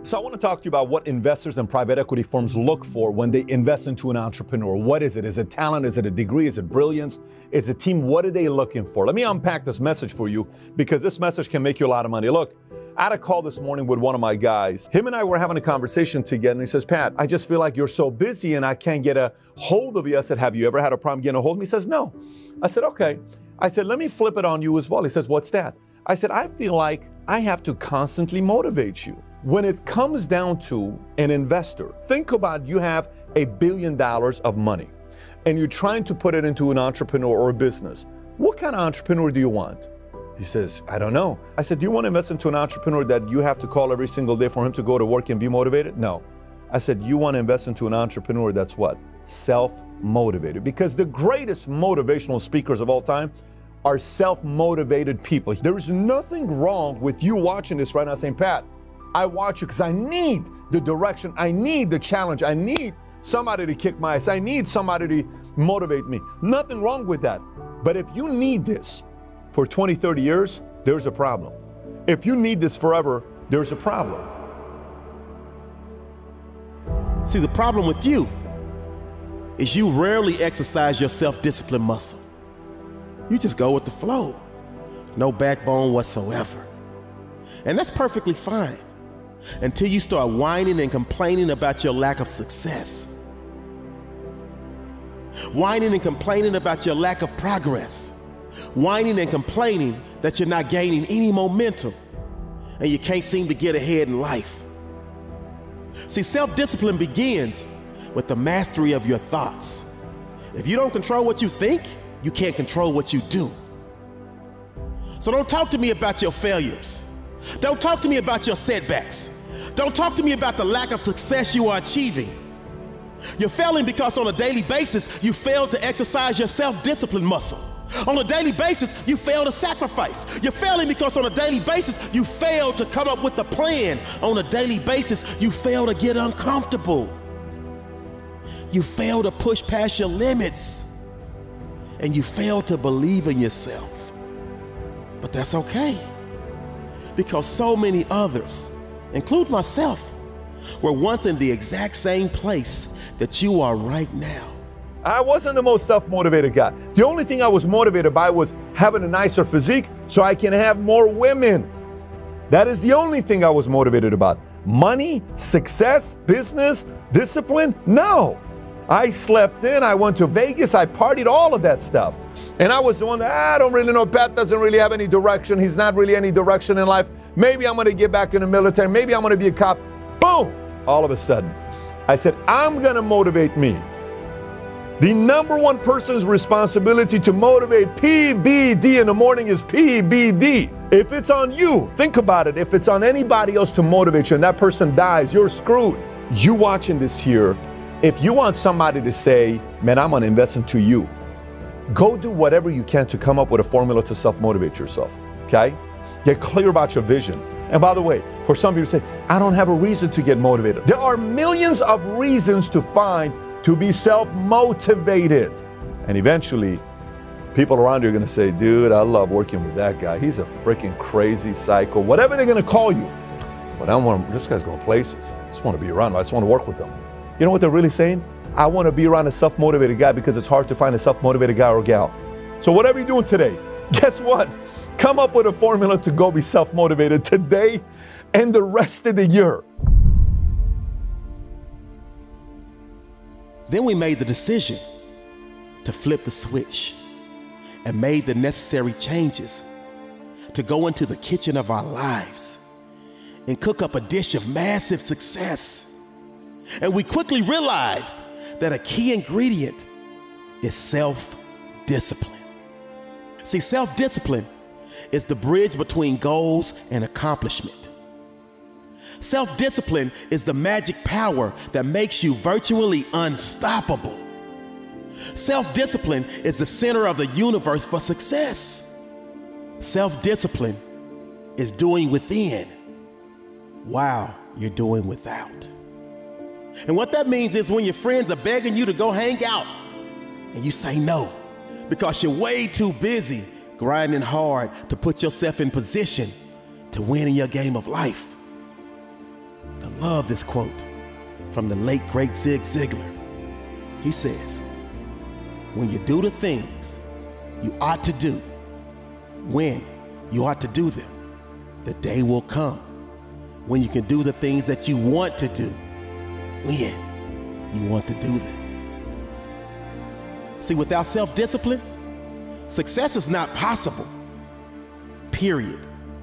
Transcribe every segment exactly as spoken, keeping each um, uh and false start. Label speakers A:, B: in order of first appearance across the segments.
A: So I want to talk to you about what investors and private equity firms look for when they invest into an entrepreneur. What is it? Is it talent? Is it a degree? Is it brilliance? Is it team? What are they looking for? Let me unpack this message for you because this message can make you a lot of money. Look, I had a call this morning with one of my guys. Him and I were having a conversation together and he says, Pat, I just feel like you're so busy and I can't get a hold of you. I said, have you ever had a problem getting a hold of me? He says, no. I said, okay. I said, let me flip it on you as well. He says, what's that? I said, I feel like I have to constantly motivate you. When it comes down to an investor, think about you have a billion dollars of money and you're trying to put it into an entrepreneur or a business. What kind of entrepreneur do you want? He says, I don't know. I said, do you want to invest into an entrepreneur that you have to call every single day for him to go to work and be motivated? No. I said, you want to invest into an entrepreneur that's what? Self-motivated. Because the greatest motivational speakers of all time are self-motivated people. There is nothing wrong with you watching this right now saying, Pat, I watch you because I need the direction, I need the challenge, I need somebody to kick my ass, I need somebody to motivate me. Nothing wrong with that. But if you need this for twenty, thirty years, there's a problem. If you need this forever, there's a problem.
B: See, the problem with you is you rarely exercise your self-discipline muscle. You just go with the flow. No backbone whatsoever. And that's perfectly fine until you start whining and complaining about your lack of success. Whining and complaining about your lack of progress. Whining and complaining that you're not gaining any momentum and you can't seem to get ahead in life. See, self-discipline begins with the mastery of your thoughts. If you don't control what you think, you can't control what you do. So don't talk to me about your failures. Don't talk to me about your setbacks. Don't talk to me about the lack of success you are achieving. You're failing because on a daily basis, you fail to exercise your self-discipline muscle. On a daily basis, you fail to sacrifice. You're failing because on a daily basis, you fail to come up with a plan. On a daily basis, you fail to get uncomfortable. You fail to push past your limits. And you fail to believe in yourself. But that's okay. Because so many others, include myself, were once in the exact same place that you are right now.
A: I wasn't the most self-motivated guy. The only thing I was motivated by was having a nicer physique so I can have more women. That is the only thing I was motivated about. Money, success, business, discipline? No. I slept in, I went to Vegas, I partied, all of that stuff. And I was the one that, ah, I don't really know, Pat doesn't really have any direction. He's not really any direction in life. Maybe I'm gonna get back in the military. Maybe I'm gonna be a cop. Boom! All of a sudden, I said, I'm gonna motivate me. The number one person's responsibility to motivate P B D in the morning is P B D. If it's on you, think about it. If it's on anybody else to motivate you and that person dies, you're screwed. You watching this here, if you want somebody to say, man, I'm gonna invest into you, go do whatever you can to come up with a formula to self-motivate yourself, okay? Get clear about your vision. And by the way, for some people say, I don't have a reason to get motivated. There are millions of reasons to find to be self-motivated. And eventually, people around you are gonna say, dude, I love working with that guy. He's a freaking crazy psycho, whatever they're gonna call you. But I want, this guy's going places. I just wanna be around him. I just wanna work with them. You know what they're really saying? I wanna be around a self-motivated guy because it's hard to find a self-motivated guy or gal. So whatever you're doing today, guess what? Come up with a formula to go be self-motivated today and the rest of the year.
B: Then we made the decision to flip the switch and made the necessary changes to go into the kitchen of our lives and cook up a dish of massive success. And we quickly realized that a key ingredient is self-discipline. See, self-discipline is the bridge between goals and accomplishment. Self-discipline is the magic power that makes you virtually unstoppable. Self-discipline is the center of the universe for success. Self-discipline is doing within while you're doing without. And what that means is when your friends are begging you to go hang out and you say no because you're way too busy grinding hard to put yourself in position to win in your game of life. The love this quote from the late, great Zig Ziglar. He says, when you do the things you ought to do, when you ought to do them, the day will come when you can do the things that you want to do, when you want to do them. See, without self-discipline, success is not possible, period.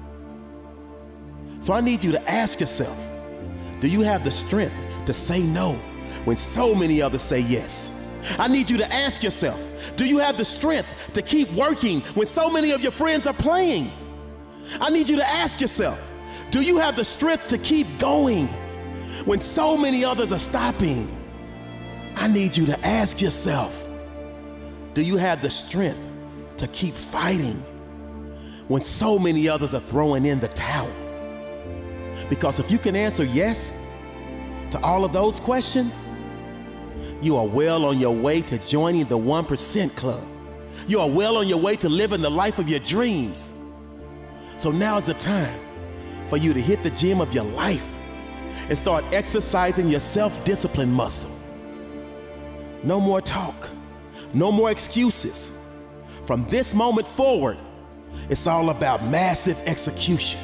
B: So I need you to ask yourself, do you have the strength to say no when so many others say yes? I need you to ask yourself, do you have the strength to keep working when so many of your friends are playing? I need you to ask yourself, do you have the strength to keep going when so many others are stopping? I need you to ask yourself, do you have the strength to keep fighting when so many others are throwing in the towel? Because if you can answer yes to all of those questions, you are well on your way to joining the one percent club. You are well on your way to living the life of your dreams. So now is the time for you to hit the gym of your life and start exercising your self-discipline muscle. No more talk, no more excuses. From this moment forward, it's all about massive execution.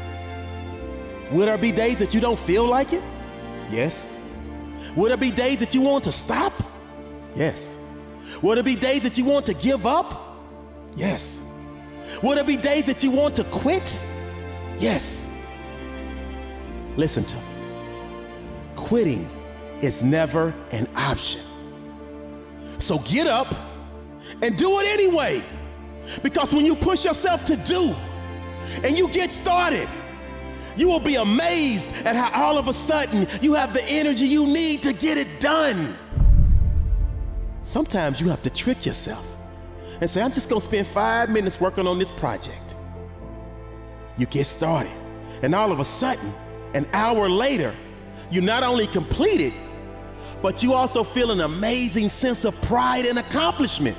B: Will there be days that you don't feel like it? Yes. Will there be days that you want to stop? Yes. Will there be days that you want to give up? Yes. Will there be days that you want to quit? Yes. Listen to me. Quitting is never an option. So get up and do it anyway. Because when you push yourself to do and you get started, you will be amazed at how all of a sudden you have the energy you need to get it done. Sometimes you have to trick yourself and say, I'm just gonna spend five minutes working on this project. You get started, and all of a sudden, an hour later, you not only complete it, but you also feel an amazing sense of pride and accomplishment.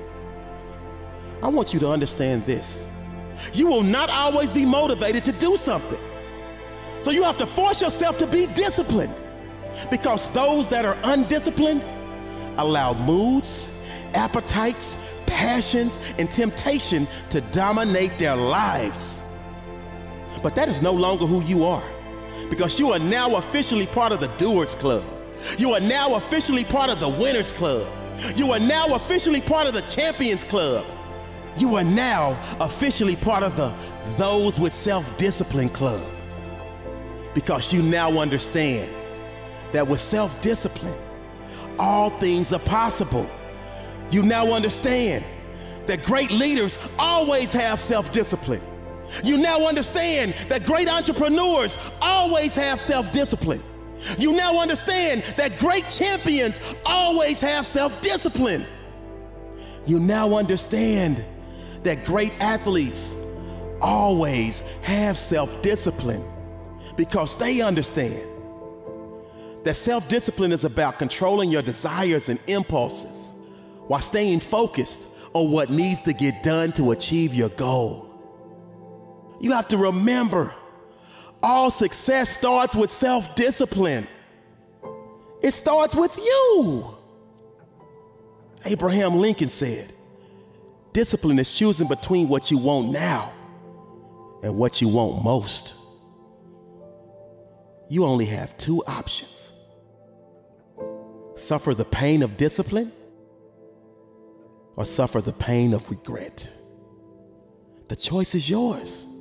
B: I want you to understand this. You will not always be motivated to do something. So you have to force yourself to be disciplined, because those that are undisciplined allow moods, appetites, passions, and temptation to dominate their lives. But that is no longer who you are, because you are now officially part of the Doers Club. You are now officially part of the Winners Club. You are now officially part of the Champions Club. You are now officially part of the Those with Self-Discipline Club. Because you now understand that with self-discipline, all things are possible. You now understand that great leaders always have self-discipline. You now understand that great entrepreneurs always have self-discipline. You now understand that great champions always have self-discipline. You now understand that great athletes always have self-discipline, because they understand that self-discipline is about controlling your desires and impulses while staying focused on what needs to get done to achieve your goal. You have to remember, all success starts with self-discipline. It starts with you. Abraham Lincoln said, discipline is choosing between what you want now and what you want most. You only have two options. Suffer the pain of discipline or suffer the pain of regret. The choice is yours.